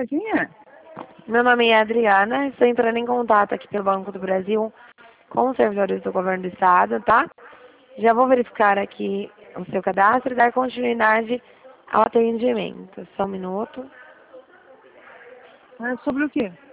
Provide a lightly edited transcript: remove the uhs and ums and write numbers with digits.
quem é? Meu nome é Adriana, estou entrando em contato aqui pelo Banco do Brasil com os servidores do Governo do Estado, tá? Já vou verificar aqui o seu cadastro e dar continuidade ao atendimento. Só um minuto. É sobre o quê?